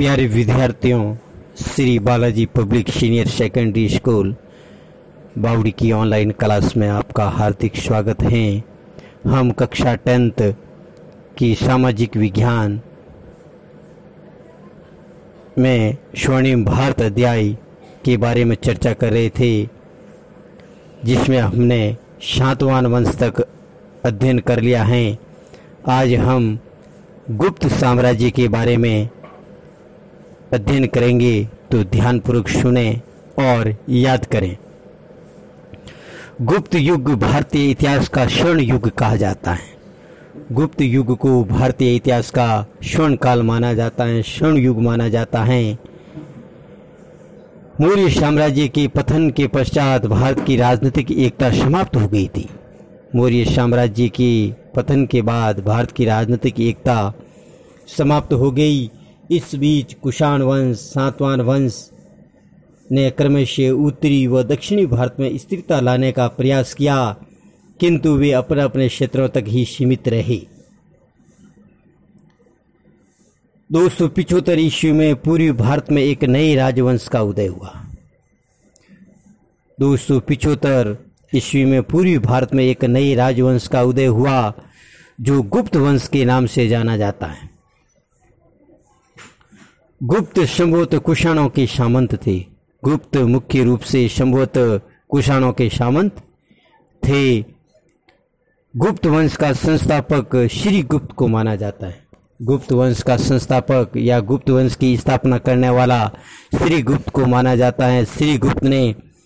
प्यारे विद्यार्थियों, Shri Balaji public senior secondary school Bawadi की ऑनलाइन क्लास में आपका हार्दिक स्वागत है। हम कक्षा 10th की सामाजिक विज्ञान में स्वर्णिम भारत अध्याय के बारे में चर्चा कर रहे थे, जिसमें हमने सातवां वंश तक अध्ययन कर लिया है। आज हम गुप्त साम्राज्य के बारे में अध्ययन करेंगे, तो ध्यानपूर्वक सुने और याद करें। गुप्त युग भारतीय इतिहास का स्वर्ण युग कहा जाता है। गुप्त युग को भारतीय इतिहास का स्वर्ण काल माना जाता है, स्वर्ण युग माना जाता है। मौर्य साम्राज्य के पतन के पश्चात भारत की राजनीतिक एकता समाप्त हो गई थी। मौर्य साम्राज्य के पतन के बाद भारत की राजनीतिक एकता समाप्त हो गई। इस बीच कुषाण वंश, सातवाहन वंश ने क्रमशः उत्तरी व दक्षिणी भारत में स्थिरता लाने का प्रयास किया, किंतु वे अपने अपने क्षेत्रों तक ही सीमित रहे। 275 ईस्वी में पूर्वी भारत में एक नए राजवंश का उदय हुआ। 275 ईस्वी में पूर्वी भारत में एक नए राजवंश का उदय हुआ, जो गुप्त वंश के नाम से जाना जाता है। गुप्त संभवतः कुषाणों के सामंत थे। गुप्त मुख्य रूप से संभवतः कुषाणों के सामंत थे। गुप्त वंश का संस्थापक श्री गुप्त को माना जाता है। गुप्त वंश का संस्थापक या गुप्त वंश की स्थापना करने वाला श्री गुप्त को माना जाता है। श्री गुप्त ने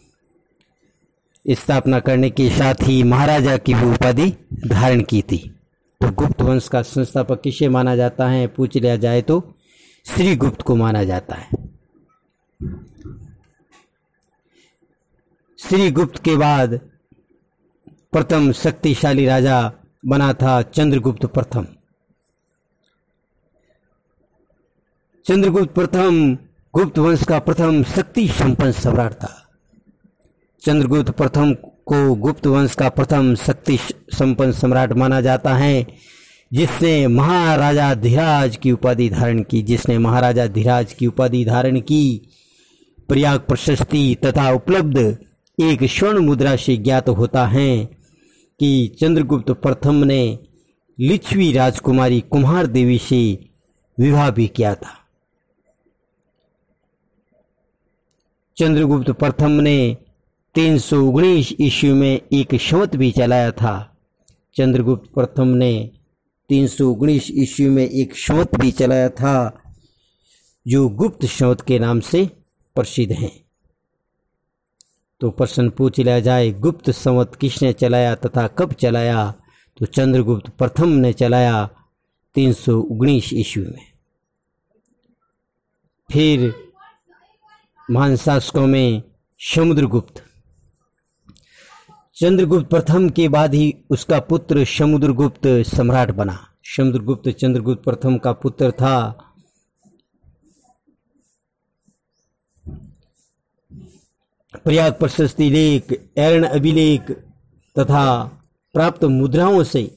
स्थापना करने के साथ ही महाराजा की भी उपाधि धारण की थी। तो गुप्त वंश का संस्थापक किसे माना जाता है, पूछ लिया जाए तो श्री गुप्त को माना जाता है। श्री गुप्त के बाद प्रथम शक्तिशाली राजा बना था चंद्रगुप्त प्रथम। चंद्रगुप्त प्रथम गुप्त वंश का प्रथम शक्ति संपन्न सम्राट था। चंद्रगुप्त प्रथम को गुप्त वंश का प्रथम शक्ति संपन्न सम्राट माना जाता है, जिसने महाराजा धीराज की उपाधि धारण की। प्रयाग प्रशस्ति तथा उपलब्ध एक स्वर्ण मुद्रा से ज्ञात होता है कि चंद्रगुप्त प्रथम ने लिच्छवी राजकुमारी कुम्हार देवी से विवाह भी किया था। चंद्रगुप्त प्रथम ने 319 ईस्वी में एक संवत भी चलाया था। चंद्रगुप्त प्रथम ने 319 ईस्वी में एक संवत भी चलाया था, जो गुप्त संवत के नाम से प्रसिद्ध है। तो प्रश्न पूछ लिया जाए, गुप्त संवत किसने चलाया तथा कब चलाया, तो चंद्रगुप्त प्रथम ने चलाया 319 ईस्वी में। फिर महान शासकों में समुद्रगुप्त। चंद्रगुप्त प्रथम के बाद ही उसका पुत्र समुद्रगुप्त सम्राट बना। समुद्रगुप्त चंद्रगुप्त प्रथम का पुत्र था। प्रयाग प्रशस्ति लेख, एरण अभिलेख तथा प्राप्त मुद्राओं से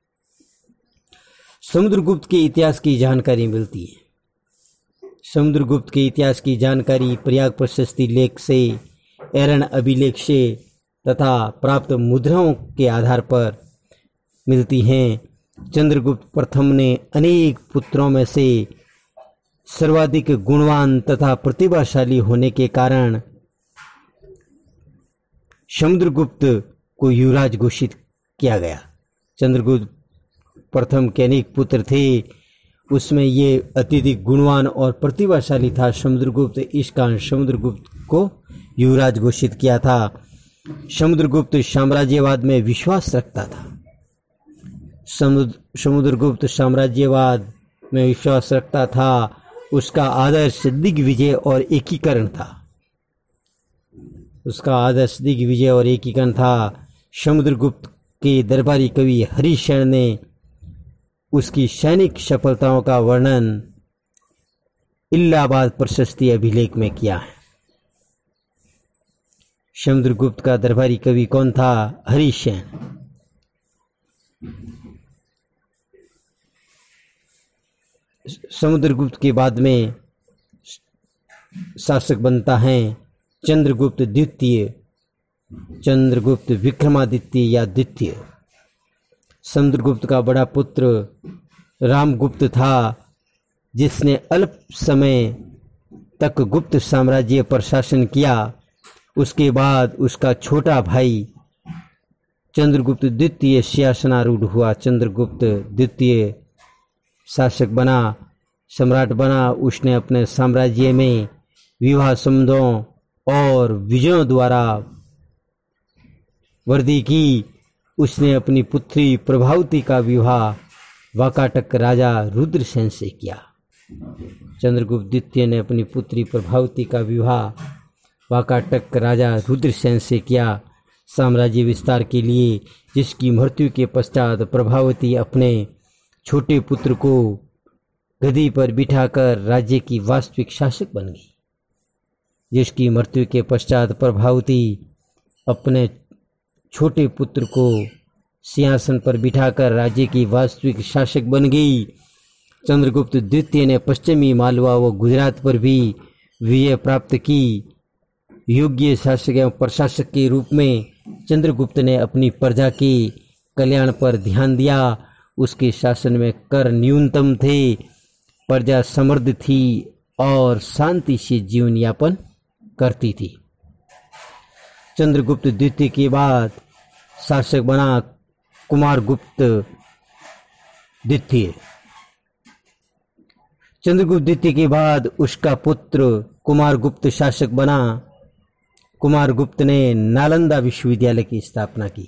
समुद्रगुप्त के इतिहास की जानकारी मिलती है। समुद्रगुप्त के इतिहास की जानकारी प्रयाग प्रशस्ति लेख से, एरण अभिलेख से तथा प्राप्त मुद्राओं के आधार पर मिलती हैं। चंद्रगुप्त प्रथम ने अनेक पुत्रों में से सर्वाधिक गुणवान तथा प्रतिभाशाली होने के कारण समुद्रगुप्त को युवराज घोषित किया गया। चंद्रगुप्त प्रथम के अनेक पुत्र थे, उसमें ये अत्यधिक गुणवान और प्रतिभाशाली था समुद्रगुप्त। इस कारण समुद्रगुप्त को युवराज घोषित किया था। समुद्रगुप्त साम्राज्यवाद में विश्वास रखता था। समुद्रगुप्त साम्राज्यवाद में विश्वास रखता था। उसका आदर्श दिग्विजय और एकीकरण था। समुद्रगुप्त के दरबारी कवि हरिशरण ने उसकी सैनिक सफलताओं का वर्णन इलाहाबाद प्रशस्ति अभिलेख में किया है। समुद्रगुप्त का दरबारी कवि कौन था? हरिशरण। समुद्रगुप्त के बाद में शासक बनता है चंद्रगुप्त द्वितीय, चंद्रगुप्त विक्रमादित्य या द्वितीय। समुद्रगुप्त का बड़ा पुत्र रामगुप्त था, जिसने अल्प समय तक गुप्त साम्राज्य पर शासन किया। उसके बाद उसका छोटा भाई चंद्रगुप्त द्वितीय सिंहासनारूढ़ हुआ। चंद्रगुप्त द्वितीय शासक बना, सम्राट बना। उसने अपने साम्राज्य में विवाह संबंधों और विजयों द्वारा वृद्धि की। उसने अपनी पुत्री प्रभावती का विवाह वाकाटक राजा रुद्रसेन से किया। चंद्रगुप्त द्वितीय ने अपनी पुत्री प्रभावती का विवाह वाकाटक राजा रुद्रसेन से किया साम्राज्य विस्तार के लिए, जिसकी मृत्यु के पश्चात प्रभावती अपने छोटे पुत्र को गद्दी पर बिठाकर राज्य की वास्तविक शासक बन गई। जिसकी मृत्यु के पश्चात प्रभावती अपने छोटे पुत्र को सिंहासन पर बिठाकर राज्य की वास्तविक शासक बन गई। चंद्रगुप्त द्वितीय ने पश्चिमी मालवा व गुजरात पर भी विजय प्राप्त की। योग्य शासक एवं प्रशासक के रूप में चंद्रगुप्त ने अपनी प्रजा के कल्याण पर ध्यान दिया। उसके शासन में कर न्यूनतम थे, प्रजा समृद्ध थी और शांति से जीवन यापन करती थी। चंद्रगुप्त द्वितीय के बाद शासक बना कुमारगुप्त द्वितीय। चंद्रगुप्त द्वितीय के बाद उसका पुत्र कुमारगुप्त शासक बना। कुमारगुप्त ने नालंदा विश्वविद्यालय की स्थापना की।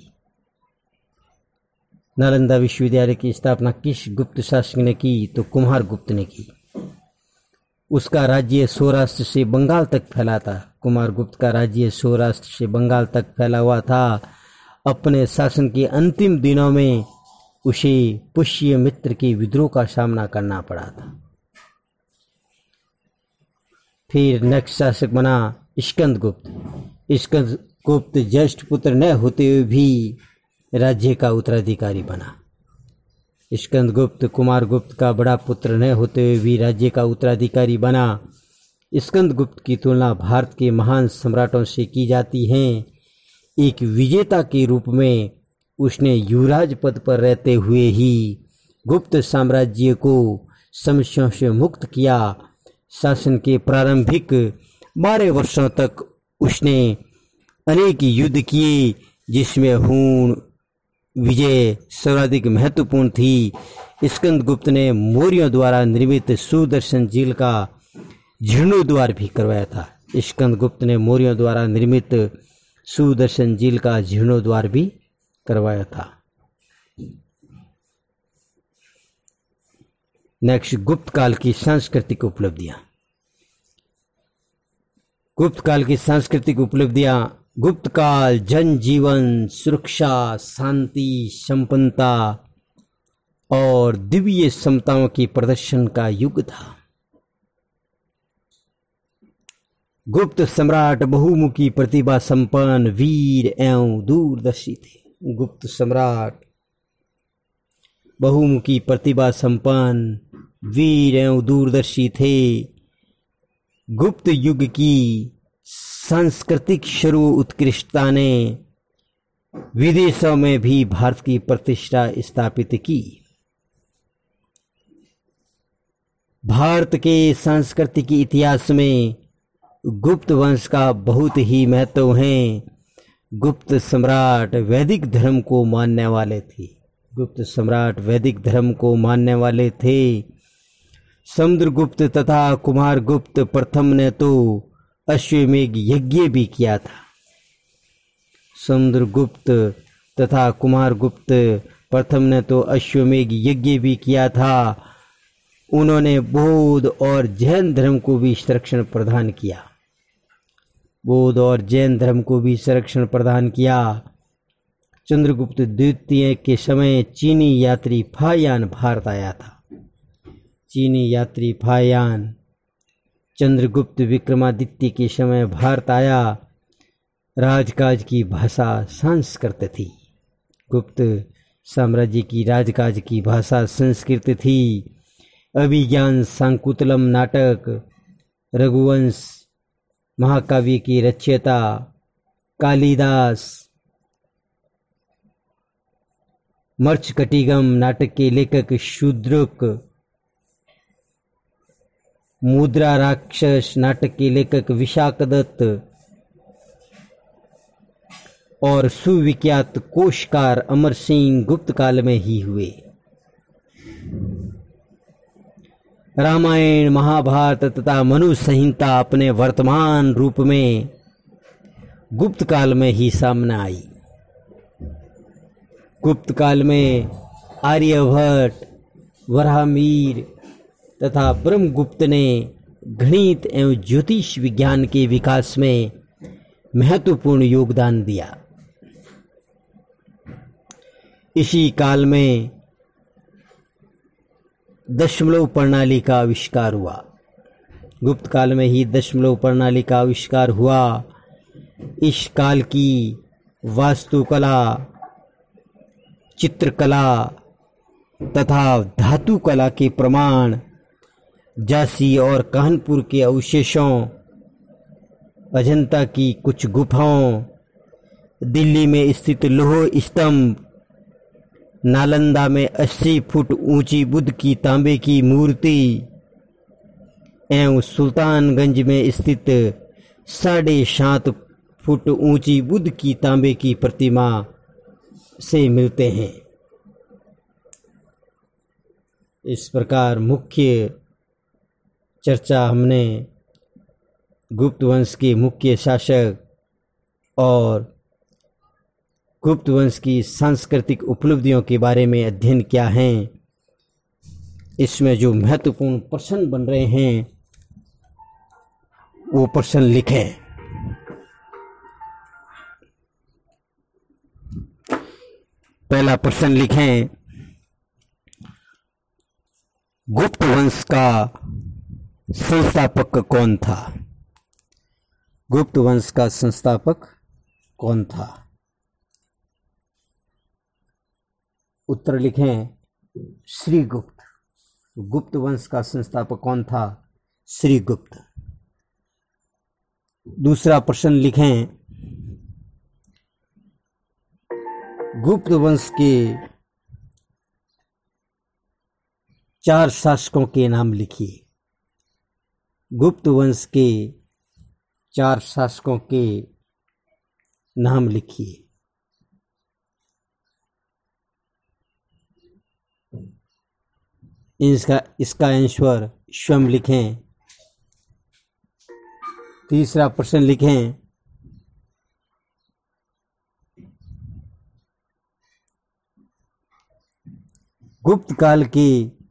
नालंदा विश्वविद्यालय की स्थापना किस गुप्त शासक ने की? तो कुमारगुप्त ने की। उसका राज्य सौराष्ट्र से बंगाल तक फैला था। कुमारगुप्त का राज्य सौराष्ट्र से बंगाल तक फैला हुआ था। अपने शासन के अंतिम दिनों में उसे पुष्यमित्र के विद्रोह का सामना करना पड़ा था। फिर नेक्स्ट शासक बना स्कंदगुप्त। स्कंदगुप्त ज्येष्ठ पुत्र न होते हुए भी राज्य का उत्तराधिकारी बना। स्कंदगुप्त कुमारगुप्त का बड़ा पुत्र न होते हुए भी राज्य का उत्तराधिकारी बना। स्कंदगुप्त की तुलना भारत के महान सम्राटों से की जाती है। एक विजेता के रूप में उसने युवराज पद पर रहते हुए ही गुप्त साम्राज्य को समस्याओं से मुक्त किया। शासन के प्रारंभिक 12 वर्षों तक उसने अनेक युद्ध किए, जिसमें हूण विजय सर्वाधिक महत्वपूर्ण थी। स्कंदगुप्त ने मौर्यों द्वारा निर्मित सुदर्शन झील का जीर्णोद्धार भी करवाया था। स्कंदगुप्त ने मौर्यों द्वारा निर्मित सुदर्शन झील का जीर्णोद्धार भी करवाया था। नेक्स्ट, गुप्त काल की सांस्कृतिक उपलब्धियां। गुप्त काल की सांस्कृतिक उपलब्धियां। गुप्त काल जनजीवन, सुरक्षा, शांति, संपन्नता और दिव्य क्षमताओं के प्रदर्शन का युग था। गुप्त सम्राट बहुमुखी प्रतिभा संपन्न, वीर एवं दूरदर्शी थे। गुप्त सम्राट बहुमुखी प्रतिभा संपन्न, वीर एवं दूरदर्शी थे। गुप्त युग की सांस्कृतिक सर्व उत्कृष्टता ने विदेशों में भी भारत की प्रतिष्ठा स्थापित की। भारत के सांस्कृतिक इतिहास में गुप्त वंश का बहुत ही महत्व है। गुप्त सम्राट वैदिक धर्म को मानने वाले थे। गुप्त सम्राट वैदिक धर्म को मानने वाले थे। समुद्रगुप्त तथा कुमारगुप्त प्रथम ने तो अश्वमेध यज्ञ भी किया था। समुद्रगुप्त तथा कुमारगुप्त प्रथम ने तो अश्वमेध यज्ञ भी किया था। उन्होंने बौद्ध और जैन धर्म को भी संरक्षण प्रदान किया। बौद्ध और जैन धर्म को भी संरक्षण प्रदान किया। चंद्रगुप्त द्वितीय के समय चीनी यात्री फाहियान भारत आया था। चीनी यात्री फाहियान चंद्रगुप्त विक्रमादित्य के समय भारत आया। राजकाज की भाषा संस्कृत थी। गुप्त साम्राज्य की राजकाज की भाषा संस्कृत थी। अभिज्ञान, शाकुंतलम नाटक, रघुवंश महाकाव्य की रचयिता कालिदास, मर्चकटिगम नाटक के लेखक शूद्रक, मुद्रा राक्षस नाटक के लेखक विशाखदत्त और सुविख्यात कोशकार अमर सिंह गुप्त काल में ही हुए। रामायण, महाभारत तथा मनु संहिता अपने वर्तमान रूप में गुप्त काल में ही सामने आई। गुप्त काल में आर्यभट्ट, वराहमिहिर तथा ब्रह्मगुप्त ने गणित एवं ज्योतिष विज्ञान के विकास में महत्वपूर्ण योगदान दिया। इसी काल में दशमलव प्रणाली का आविष्कार हुआ। गुप्त काल में ही दशमलव प्रणाली का आविष्कार हुआ। इस काल की वास्तुकला, चित्रकला तथा धातु कला के प्रमाण झांसी और कानपुर के अवशेषों, अजंता की कुछ गुफाओं, दिल्ली में स्थित लौह स्तंभ, नालंदा में 80 फुट ऊंची बुद्ध की तांबे की मूर्ति एवं सुल्तानगंज में स्थित 7.5 फुट ऊंची बुद्ध की तांबे की प्रतिमा से मिलते हैं। इस प्रकार मुख्य चर्चा हमने गुप्त वंश के मुख्य शासक और गुप्त वंश की सांस्कृतिक उपलब्धियों के बारे में अध्ययन किया है। इसमें जो महत्वपूर्ण प्रश्न बन रहे हैं वो प्रश्न लिखें। पहला प्रश्न लिखें, गुप्त वंश का संस्थापक कौन था? गुप्त वंश का संस्थापक कौन था? उत्तर लिखें, श्रीगुप्त। गुप्त वंश का संस्थापक कौन था? श्रीगुप्त। दूसरा प्रश्न लिखें, गुप्त वंश के 4 शासकों के नाम लिखिए। गुप्त वंश के 4 शासकों के नाम लिखिए। इसका आंसर स्वयं लिखें। तीसरा प्रश्न लिखें, गुप्त काल के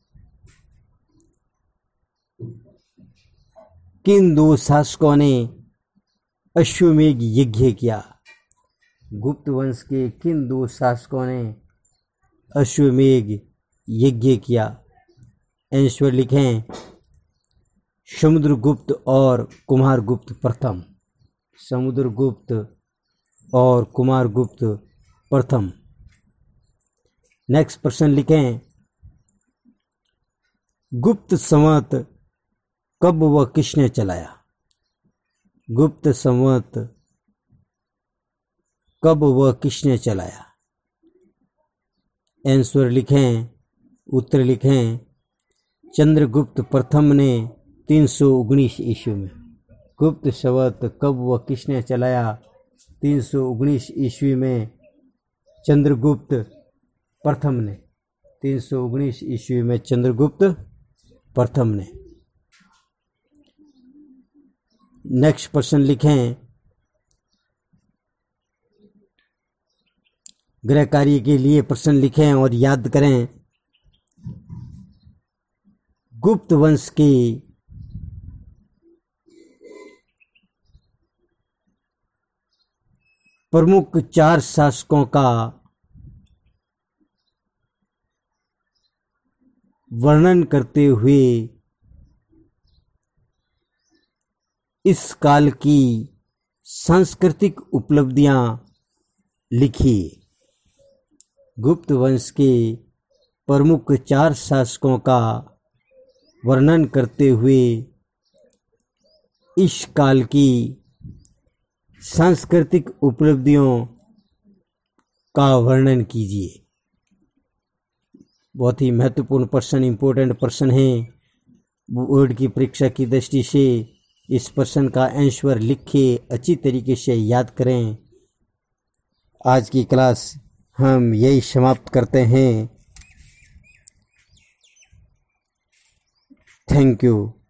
किन 2 शासकों ने अश्वमेध यज्ञ किया? गुप्त वंश के किन 2 शासकों ने अश्वमेध यज्ञ किया? आंसर लिखें, समुद्रगुप्त और कुमारगुप्त प्रथम। समुद्रगुप्त और कुमारगुप्त प्रथम। नेक्स्ट प्रश्न लिखें, गुप्त संवत कब व किसने चलाया? गुप्त संवत कब व किसने चलाया? आंसर लिखें। उत्तर लिखें, चंद्रगुप्त प्रथम ने 319 ईस्वी में। गुप्त संवत कब व किसने चलाया? 319 ईस्वी में चंद्रगुप्त प्रथम ने। 319 ईस्वी में चंद्रगुप्त प्रथम ने। नेक्स्ट प्रश्न लिखें, गृह कार्य के लिए प्रश्न लिखें और याद करें। गुप्त वंश के प्रमुख 4 शासकों का वर्णन करते हुए इस काल की सांस्कृतिक उपलब्धियां लिखिए। गुप्त वंश के प्रमुख 4 शासकों का वर्णन करते हुए इस काल की सांस्कृतिक उपलब्धियों का वर्णन कीजिए। बहुत ही महत्वपूर्ण प्रश्न, इम्पोर्टेंट प्रश्न है। बोर्ड की परीक्षा की दृष्टि से इस प्रश्न का आंसर लिखिए, अच्छी तरीके से याद करें। आज की क्लास हम यही समाप्त करते हैं। Thank you.